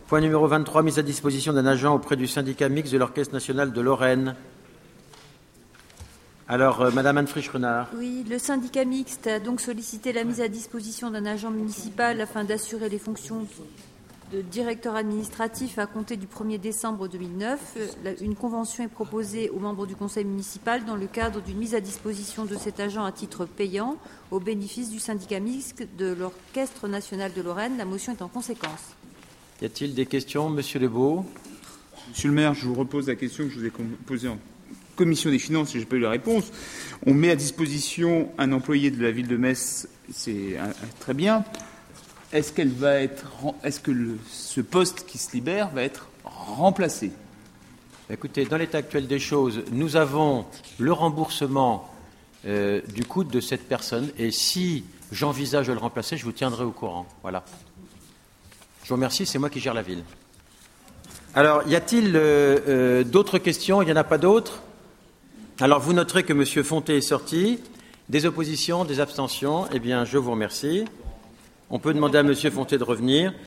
Point numéro 23, mise à disposition d'un agent auprès du syndicat mixte de l'Orchestre national de Lorraine. Alors, Madame Anne-Frisch-Renard. Oui, le syndicat mixte a donc sollicité la mise à disposition d'un agent municipal afin d'assurer les fonctions de directeur administratif à compter du 1er décembre 2009. Une convention est proposée aux membres du conseil municipal dans le cadre d'une mise à disposition de cet agent à titre payant au bénéfice du syndicat mixte de l'Orchestre national de Lorraine. La motion est en conséquence. Y a-t-il des questions, Monsieur Lebeau? Monsieur le maire, je vous repose la question que je vous ai posée en commission des finances et je n'ai pas eu la réponse. On met à disposition un employé de la ville de Metz, c'est très bien. Est-ce que ce poste qui se libère va être remplacé? Écoutez, dans l'état actuel des choses, nous avons le remboursement du coût de cette personne et si j'envisage de le remplacer, je vous tiendrai au courant. Voilà. Je vous remercie, c'est moi qui gère la ville. Alors, y a-t-il d'autres questions? Il n'y en a pas d'autres? Alors, vous noterez que M. Fonté est sorti. Des oppositions, des abstentions? Eh bien, je vous remercie. On peut demander à M. Fonté de revenir.